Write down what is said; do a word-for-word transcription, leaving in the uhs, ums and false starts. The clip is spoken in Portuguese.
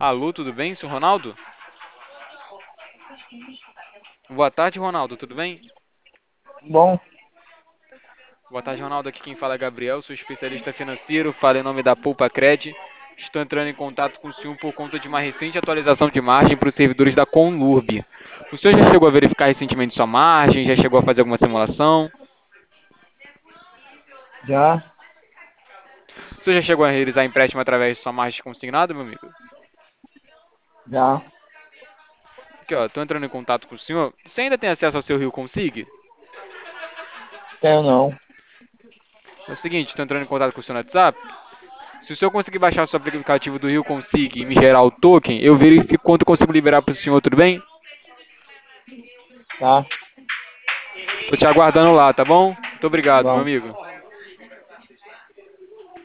Alô, tudo bem, senhor Ronaldo? Boa tarde, Ronaldo, tudo bem? Bom, Boa tarde, Ronaldo. Aqui quem fala é Gabriel, sou especialista financeiro, falo em nome da Poupa Cred. Estou entrando em contato com o senhor por conta de uma recente atualização de margem para os servidores da Conlurb. O senhor já chegou a verificar recentemente sua margem? Já chegou a fazer alguma simulação? já, O senhor já chegou a realizar empréstimo através de sua margem consignada, meu amigo? já, Aqui, ó, estou entrando em contato com o senhor. Você ainda tem acesso ao seu Rio Consig? tenho não. É o seguinte, estou entrando em contato com o seu no WhatsApp. Se o senhor conseguir baixar o seu aplicativo do Rio Consig e me gerar o token, eu verifico quanto eu consigo liberar para o senhor, tudo bem? Tá, Tô te aguardando lá, tá bom? Muito obrigado, meu bom. amigo.